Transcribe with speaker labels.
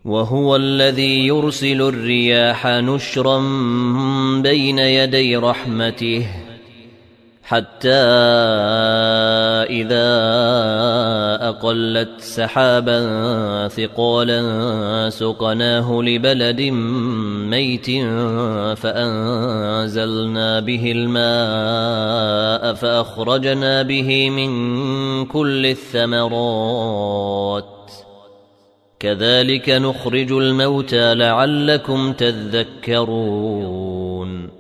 Speaker 1: وهو الذي يرسل الرياح نشرا بين يدي رحمته حتى إذا أقلت سحابا ثقالا سقناه لبلد ميت فأنزلنا به الماء فأخرجنا به من كل الثمرات كذلك نخرج الموتى لعلكم تذكرون